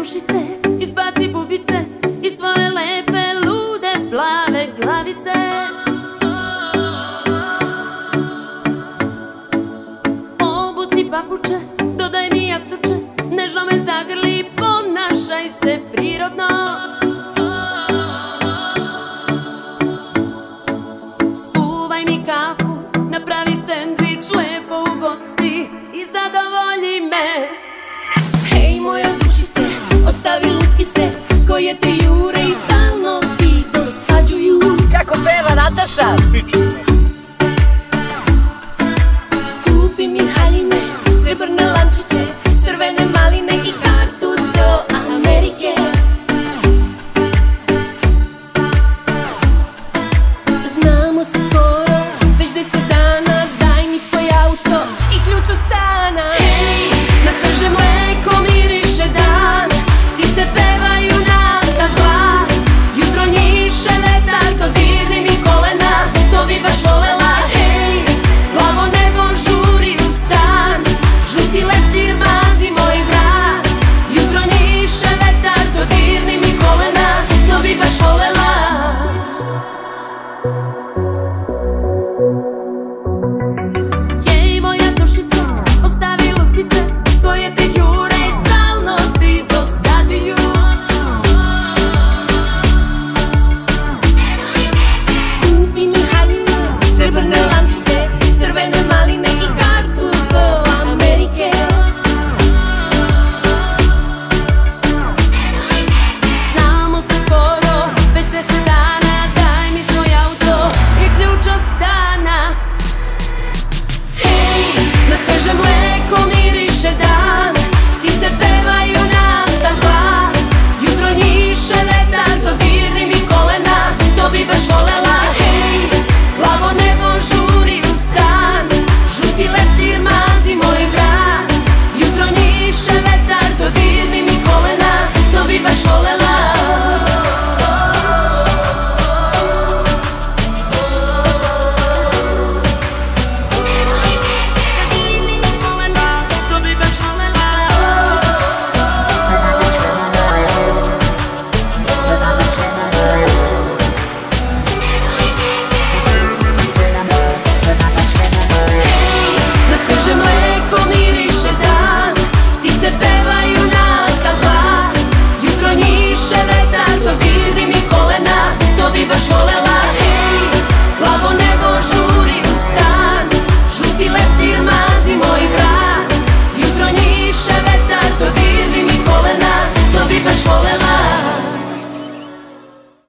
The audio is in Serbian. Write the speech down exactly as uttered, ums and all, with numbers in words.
dušice, izbaci bubice i svoje lepe, lude, plave glavice. Obuci papuče, dodaj mi jastuče, nežno me zagrli, ponašaj se prirodno. Suvaj mi kafu, napravi sendvič, lepo ugosti i zadovolji me. Hej moja dušice, ostavi lutkice koje te jure i stalno ti dosađuju. Kako peva Nataša?